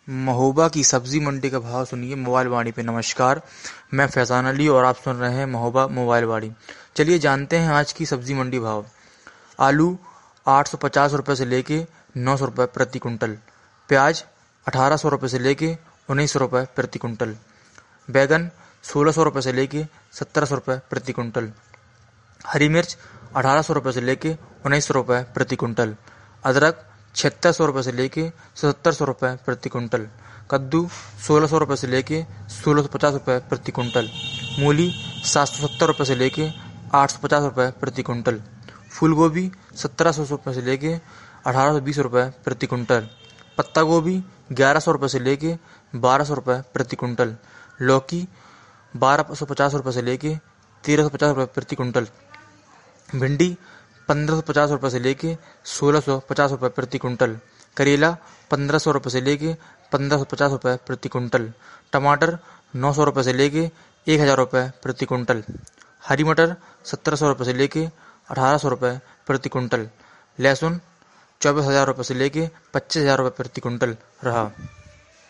महोबा की सब्जी मंडी का भाव सुनिए मोबाइल वाणी पे। नमस्कार, मैं फैजान अली और आप सुन रहे हैं महोबा मोबाइल वाणी। चलिए जानते हैं आज की सब्जी मंडी भाव। आलू 850 रुपये से लेके 900 रुपये प्रति कुंटल। प्याज 1800 रुपये से लेके 1900 रुपये प्रति कुंटल। बैगन 1600 रुपये से लेके 1700 रुपये प्रति कुंटल। हरी मिर्च 1800 रुपये से लेके 1900 रुपये प्रति कुंटल। अदरक 7600 रुपये से लेके 7700 रुपये प्रति कुंटल। कद्दू 1600 रुपये से लेके 1650 रुपये प्रति कुंटल। मूली 770 रुपये से लेके 850 रुपये प्रति कुंटल। फूल गोभी 1700 रुपये से लेके 1820 रुपये प्रति कुंटल। पत्ता गोभी 1100 रुपये से लेके 1200 रुपये प्रति कुंटल। लौकी 1250 रुपये से लेके 1350 रुपये प्रति कुंटल। भिंडी 1550 रुपये से लेके 1650 रुपये प्रति कुंटल। करेला 1500 रुपये से लेके 1550 रुपये प्रति कुंटल। टमाटर 900 रुपये से लेके 1000 रुपये प्रति कुंटल। हरी मटर 1700 रुपये से लेके 1800 रुपये प्रति कुंटल। लहसुन 24,000 रुपये से लेके 25,000 रुपये प्रति कुंटल रहा।